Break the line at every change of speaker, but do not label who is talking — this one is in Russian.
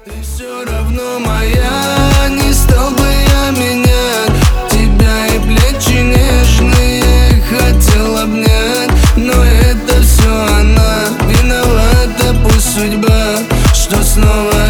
Ты все равно моя, не стал бы я менять тебя, и плечи нежные хотел обнять. Но это все она виновата, пусть судьба, что снова